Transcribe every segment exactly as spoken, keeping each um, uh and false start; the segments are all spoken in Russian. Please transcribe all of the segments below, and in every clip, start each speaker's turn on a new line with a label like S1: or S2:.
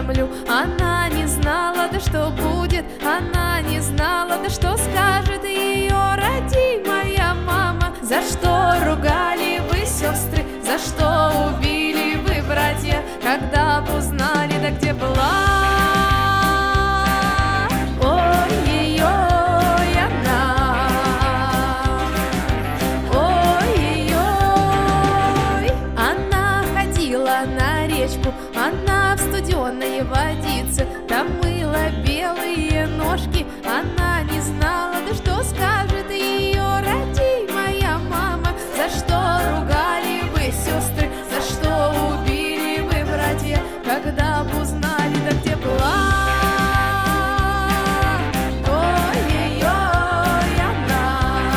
S1: землю. Она не знала, да что будет, она не знала, да что скажет ее родимая мама. За что ругали вы, сестры, за что убили вы, братья, когда б узнали, да где была? Ой-ой-ой, она, ой-ой-ой. Она ходила на речку, она в студеной водице, там мыла белые ножки. Она не знала, да что скажет ее родимая мама. За что ругали вы, сестры, за что убили вы, братья, когда б узнали, да где была? Ой-ой-ой, она,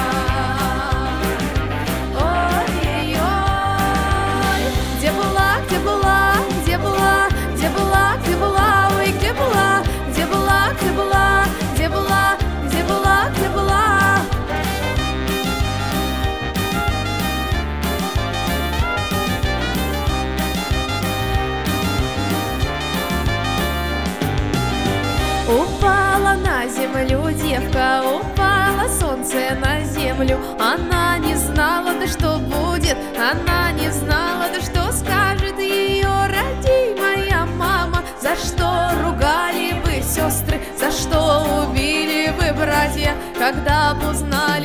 S1: ой-ой-ой. Где была, где была, где была, где была, где была, ой, где была, где была, где была, где была, где была, где была? Упала на землю девка, упало солнце на землю. Она не знала, да что будет, она не знала, да что скажет ее родимая мама. За что ругали вы, сестры, за что убили вы, братья, когда б узнали,